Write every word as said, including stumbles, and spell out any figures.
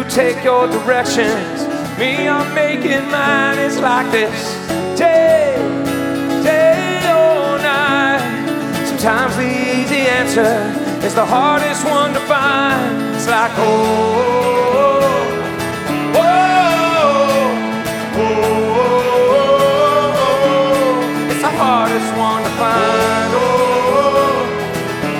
take your directions, me, I'm making mine. It's like this, day, day or night. Sometimes the easy answer is the hardest one to find. It's like, oh,